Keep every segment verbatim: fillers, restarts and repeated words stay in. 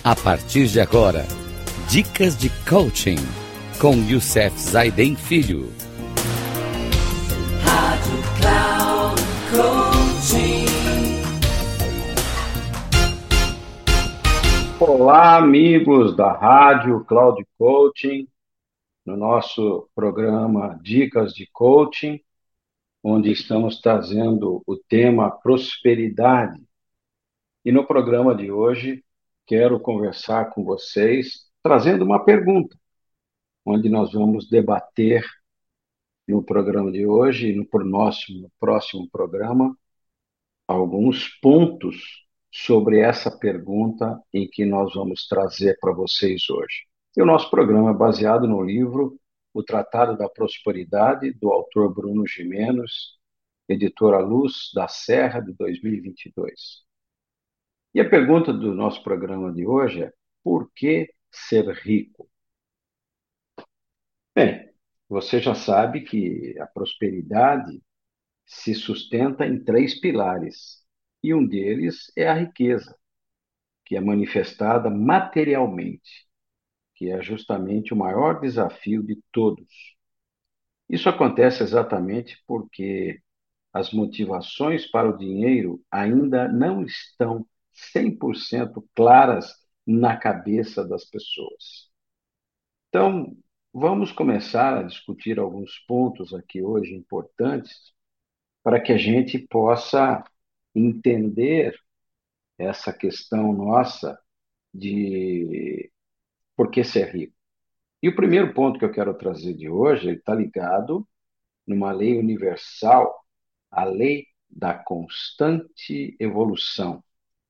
A partir de agora, dicas de coaching com Youssef Zaiden Filho. Rádio Cloud Coaching. Olá, amigos da Rádio Cloud Coaching, no nosso programa Dicas de Coaching, onde estamos trazendo o tema prosperidade. E no programa de hoje, quero conversar com vocês, trazendo uma pergunta, onde nós vamos debater no programa de hoje e no próximo, no próximo programa, alguns pontos sobre essa pergunta em que nós vamos trazer para vocês hoje. E o nosso programa é baseado no livro O Tratado da Prosperidade, do autor Bruno Gimenos, editora Luz da Serra, de dois mil e vinte e dois. E a pergunta do nosso programa de hoje é: por que ser rico? Bem, você já sabe que a prosperidade se sustenta em três pilares, e um deles é a riqueza, que é manifestada materialmente, que é justamente o maior desafio de todos. Isso acontece exatamente porque as motivações para o dinheiro ainda não estão cem por cento claras na cabeça das pessoas. Então, vamos começar a discutir alguns pontos aqui hoje importantes para que a gente possa entender essa questão nossa de por que ser rico. E o primeiro ponto que eu quero trazer de hoje está ligado numa lei universal, a lei da constante evolução.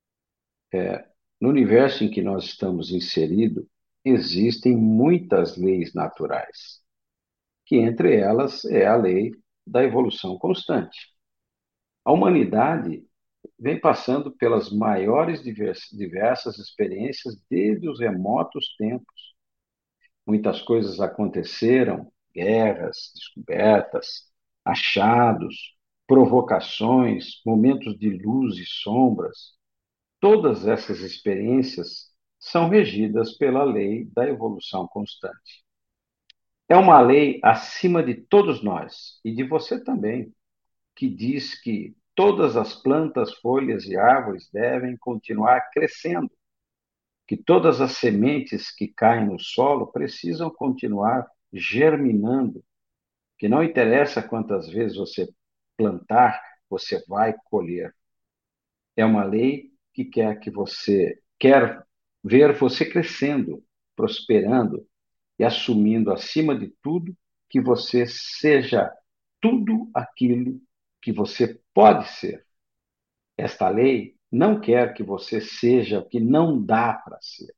É, no universo em que nós estamos inseridos, existem muitas leis naturais, que entre elas é a lei da evolução constante. A humanidade vem passando pelas maiores diversas experiências desde os remotos tempos. Muitas coisas aconteceram, guerras, descobertas, achados, provocações, momentos de luz e sombras. Todas essas experiências são regidas pela lei da evolução constante. É uma lei acima de todos nós e de você também, que diz que todas as plantas, folhas e árvores devem continuar crescendo, que todas as sementes que caem no solo precisam continuar germinando, que não interessa quantas vezes você plantar, você vai colher. É uma lei que quer que você quer ver você crescendo, prosperando e assumindo acima de tudo que você seja tudo aquilo que você pode ser. Esta lei não quer que você seja o que não dá para ser,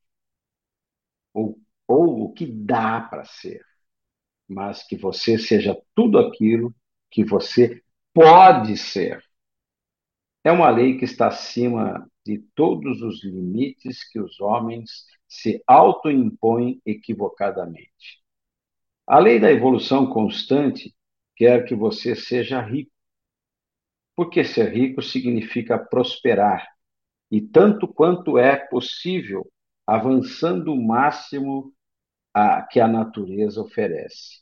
ou, ou o que dá para ser, mas que você seja tudo aquilo que você pode ser. É uma lei que está acima de todos os limites que os homens se autoimpõem equivocadamente. A lei da evolução constante quer que você seja rico, porque ser rico significa prosperar, e tanto quanto é possível, avançando o máximo a, que a natureza oferece.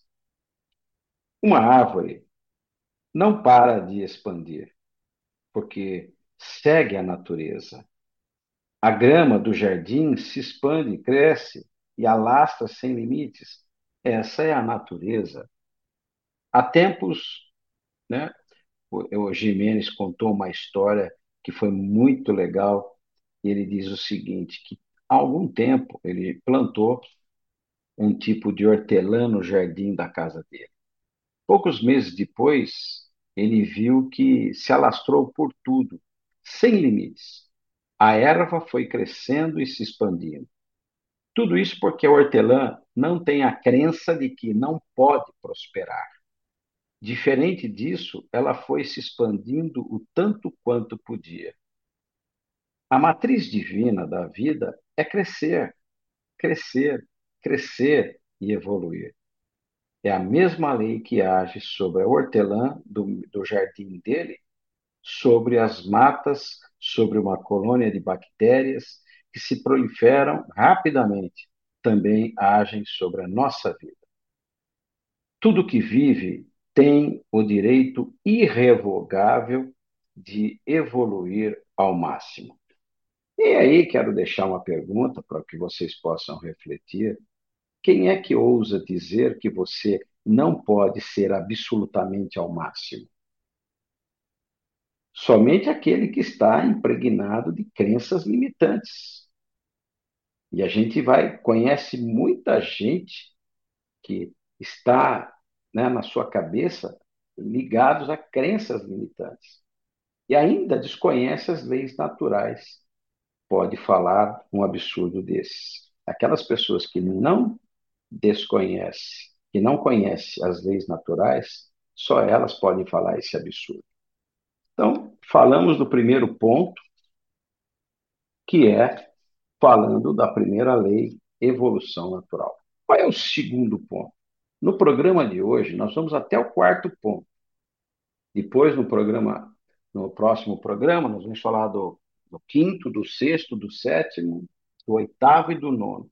Uma árvore não para de expandir, porque segue a natureza. A grama do jardim se expande, cresce e alastra sem limites. Essa é a natureza. Há tempos, né, o, o Jimenez contou uma história que foi muito legal. Ele diz o seguinte, que há algum tempo ele plantou um tipo de hortelã no jardim da casa dele. Poucos meses depois, ele viu que se alastrou por tudo, sem limites. A erva foi crescendo e se expandindo. Tudo isso porque a hortelã não tem a crença de que não pode prosperar. Diferente disso, ela foi se expandindo o tanto quanto podia. A matriz divina da vida é crescer, crescer, crescer e evoluir. É a mesma lei que age sobre a hortelã do, do jardim dele, sobre as matas, sobre uma colônia de bactérias que se proliferam rapidamente também agem sobre a nossa vida. Tudo que vive tem o direito irrevogável de evoluir ao máximo. E aí quero deixar uma pergunta para que vocês possam refletir. Quem é que ousa dizer que você não pode ser absolutamente ao máximo? Somente aquele que está impregnado de crenças limitantes. E a gente vai conhece muita gente que está, né, na sua cabeça ligados a crenças limitantes e ainda desconhece as leis naturais. Pode falar um absurdo desses. Aquelas pessoas que não desconhecem, que não conhecem as leis naturais, só elas podem falar esse absurdo. Então, falamos do primeiro ponto, que é falando da primeira lei, evolução natural. Qual é o segundo ponto? No programa de hoje, nós vamos até o quarto ponto. Depois, no programa, no próximo programa, nós vamos falar do, do quinto, do sexto, do sétimo, do oitavo e do nono.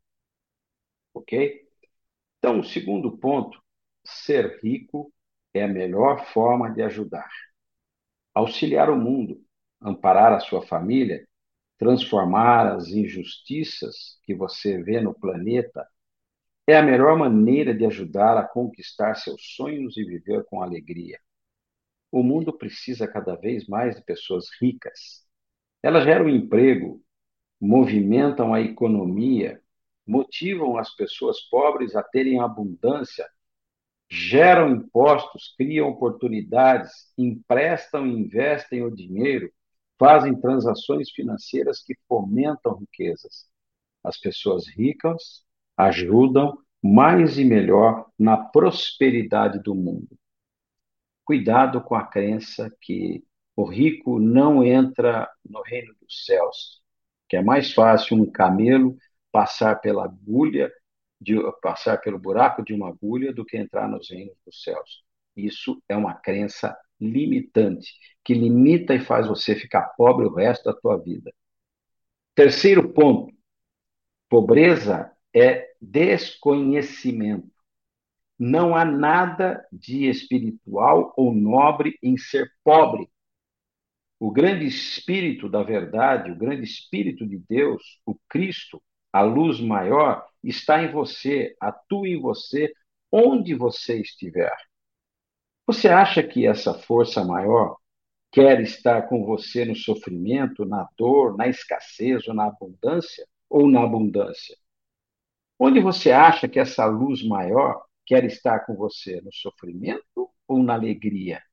Ok? Então, o segundo ponto, ser rico é a melhor forma de ajudar. Auxiliar o mundo, amparar a sua família, transformar as injustiças que você vê no planeta é a melhor maneira de ajudar a conquistar seus sonhos e viver com alegria. O mundo precisa cada vez mais de pessoas ricas. Elas geram emprego, movimentam a economia, motivam as pessoas pobres a terem abundância, geram impostos, criam oportunidades, emprestam e investem o dinheiro, fazem transações financeiras que fomentam riquezas. As pessoas ricas ajudam mais e melhor na prosperidade do mundo. Cuidado com a crença que o rico não entra no reino dos céus, que é mais fácil um camelo passar pela agulha, de, passar pelo buraco de uma agulha do que entrar nos reinos dos céus. Isso é uma crença limitante, que limita e faz você ficar pobre o resto da tua vida. Terceiro ponto, pobreza é desconhecimento. Não há nada de espiritual ou nobre em ser pobre. O grande espírito da verdade, o grande espírito de Deus, o Cristo, a luz maior, está em você, atua em você, onde você estiver. Você acha que essa força maior quer estar com você no sofrimento, na dor, na escassez ou na abundância? Ou na abundância? Onde você acha que essa luz maior quer estar com você? No sofrimento ou na alegria?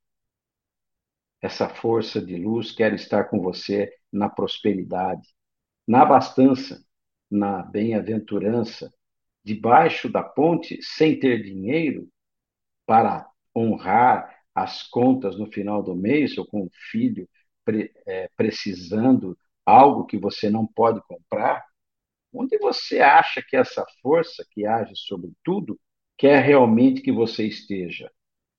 Essa força de luz quer estar com você na prosperidade, na abastança, na bem-aventurança, debaixo da ponte, sem ter dinheiro para honrar as contas no final do mês, ou com o filho pre, é, precisando algo que você não pode comprar? Onde você acha que essa força que age sobre tudo quer realmente que você esteja?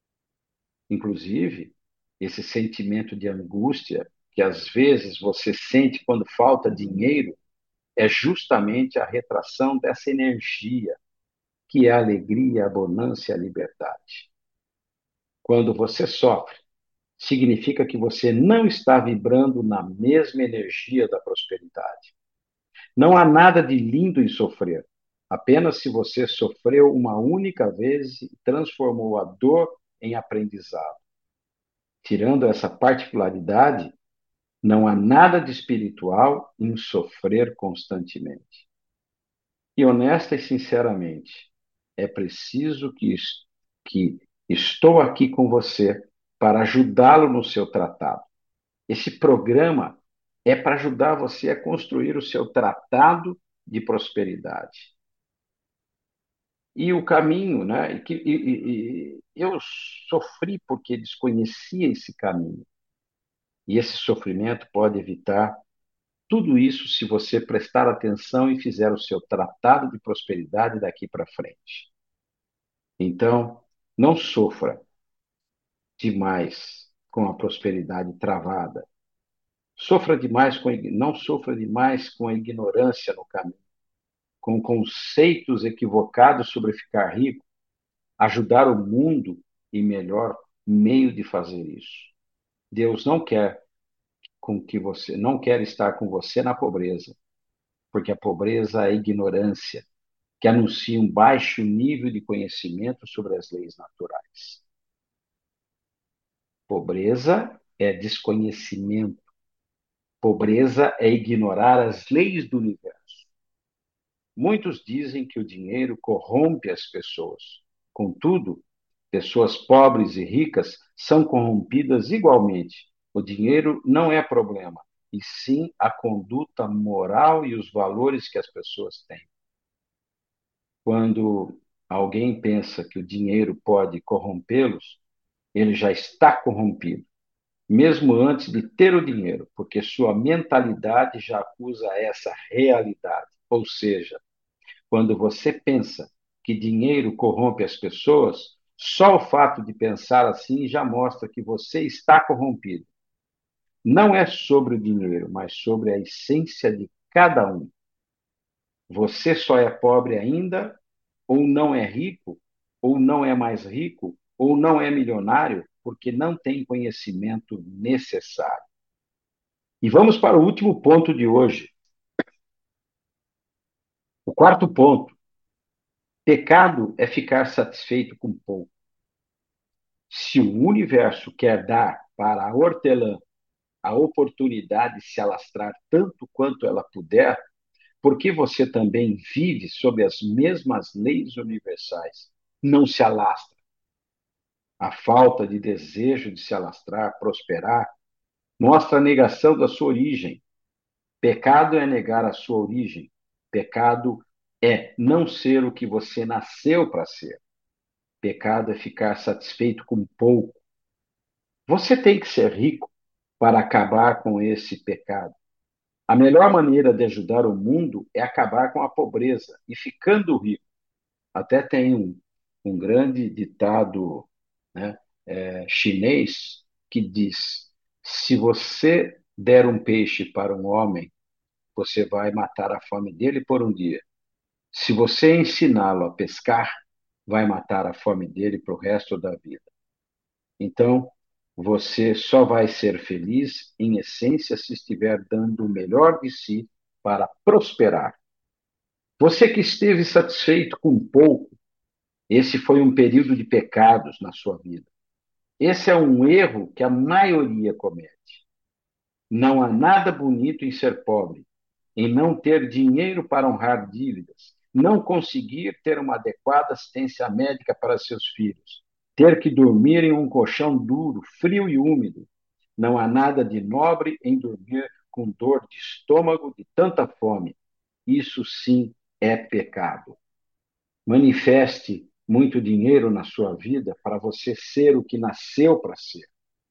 Inclusive, esse sentimento de angústia que às vezes você sente quando falta dinheiro é justamente a retração dessa energia, que é a alegria, a bonança e a liberdade. Quando você sofre, significa que você não está vibrando na mesma energia da prosperidade. Não há nada de lindo em sofrer. Apenas se você sofreu uma única vez e transformou a dor em aprendizado. Tirando essa particularidade, não há nada de espiritual em sofrer constantemente. E honesta e sinceramente, é preciso que, que estou aqui com você para ajudá-lo no seu tratado. Esse programa é para ajudar você a construir o seu tratado de prosperidade. E o caminho, né? E, e, e, eu sofri porque desconhecia esse caminho. E esse sofrimento pode evitar tudo isso se você prestar atenção e fizer o seu tratado de prosperidade daqui para frente. Então, não sofra demais com a prosperidade travada. Sofra demais com, não sofra demais com a ignorância no caminho, com conceitos equivocados sobre ficar rico, ajudar o mundo e melhor meio de fazer isso. Deus não quer com que você não quer estar com você na pobreza, porque a pobreza é ignorância, que anuncia um baixo nível de conhecimento sobre as leis naturais. Pobreza é desconhecimento. Pobreza é ignorar as leis do universo. Muitos dizem que o dinheiro corrompe as pessoas. Contudo, pessoas pobres e ricas são corrompidas igualmente. O dinheiro não é problema, e sim a conduta moral e os valores que as pessoas têm. Quando alguém pensa que o dinheiro pode corrompê-los, ele já está corrompido, mesmo antes de ter o dinheiro, porque sua mentalidade já acusa essa realidade. Ou seja, quando você pensa que dinheiro corrompe as pessoas, só o fato de pensar assim já mostra que você está corrompido. Não é sobre o dinheiro, mas sobre a essência de cada um. Você só é pobre ainda, ou não é rico, ou não é mais rico, ou não é milionário, porque não tem conhecimento necessário. E vamos para o último ponto de hoje. O quarto ponto. Pecado é ficar satisfeito com pouco. Se o universo quer dar para a hortelã a oportunidade de se alastrar tanto quanto ela puder, por que você também vive sob as mesmas leis universais? Não se alastra. A falta de desejo de se alastrar, prosperar, mostra a negação da sua origem. Pecado é negar a sua origem. Pecado é não ser o que você nasceu para ser. Pecado é ficar satisfeito com pouco. Você tem que ser rico para acabar com esse pecado. A melhor maneira de ajudar o mundo é acabar com a pobreza e ficando rico. Até tem um, um grande ditado, né, é, chinês que diz: se você der um peixe para um homem, você vai matar a fome dele por um dia. Se você ensiná-lo a pescar, vai matar a fome dele para o resto da vida. Então, você só vai ser feliz, em essência, se estiver dando o melhor de si para prosperar. Você que esteve satisfeito com pouco, esse foi um período de pecados na sua vida. Esse é um erro que a maioria comete. Não há nada bonito em ser pobre, em não ter dinheiro para honrar dívidas, não conseguir ter uma adequada assistência médica para seus filhos, ter que dormir em um colchão duro, frio e úmido. Não há nada de nobre em dormir com dor de estômago de tanta fome. Isso sim é pecado. Manifeste muito dinheiro na sua vida para você ser o que nasceu para ser.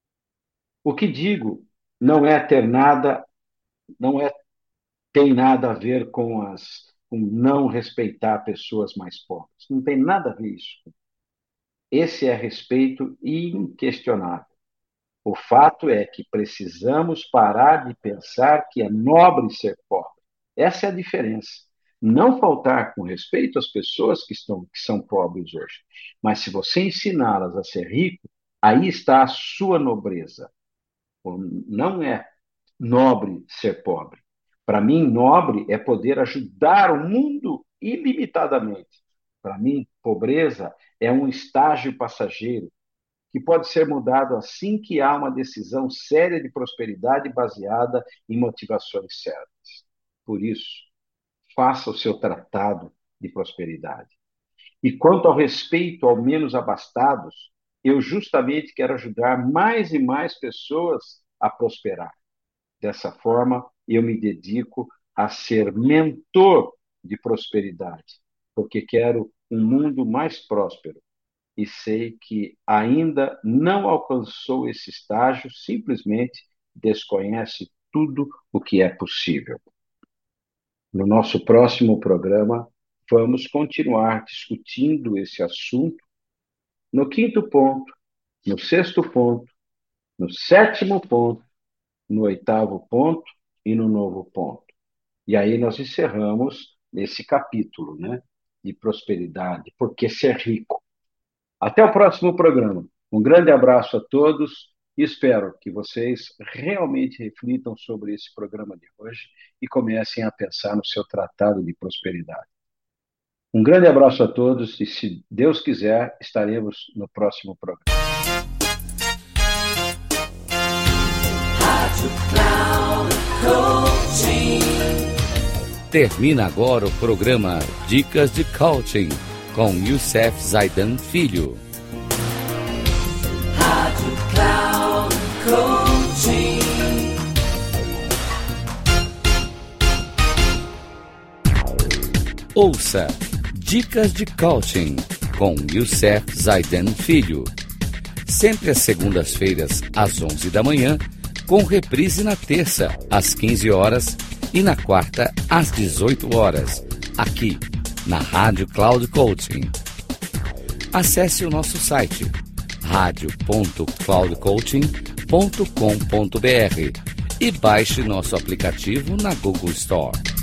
O que digo não é ter nada, não é tem nada a ver com as com não respeitar pessoas mais pobres. Não tem nada a ver isso. Esse é respeito inquestionável. O fato é que precisamos parar de pensar que é nobre ser pobre. Essa é a diferença. Não faltar com respeito às pessoas que, estão, que são pobres hoje. Mas se você ensiná-las a ser rico, aí está a sua nobreza. Não é nobre ser pobre. Para mim, nobre é poder ajudar o mundo ilimitadamente. Para mim, pobreza é um estágio passageiro que pode ser mudado assim que há uma decisão séria de prosperidade baseada em motivações certas. Por isso, faça o seu tratado de prosperidade. E quanto ao respeito ao menos abastados, eu justamente quero ajudar mais e mais pessoas a prosperar. Dessa forma, eu me dedico a ser mentor de prosperidade, porque quero um mundo mais próspero e sei que ainda não alcançou esse estágio, simplesmente desconhece tudo o que é possível. No nosso próximo programa, vamos continuar discutindo esse assunto no quinto ponto, no sexto ponto, no sétimo ponto no oitavo ponto e no novo ponto. E aí nós encerramos esse capítulo, né, de prosperidade, porque ser rico. Até o próximo programa. Um grande abraço a todos e espero que vocês realmente reflitam sobre esse programa de hoje e comecem a pensar no seu tratado de prosperidade. Um grande abraço a todos e, se Deus quiser, estaremos no próximo programa. Termina agora o programa Dicas de Coaching com Youssef Zaidan Filho. Rádio Cloud Coaching. Ouça Dicas de Coaching com Youssef Zaidan Filho. Sempre às segundas-feiras, às onze da manhã, com reprise na terça, às quinze horas e na quarta, às dezoito horas, aqui na Rádio Cloud Coaching. Acesse o nosso site rádio ponto cloud coaching ponto com ponto b r e baixe nosso aplicativo na Google Store.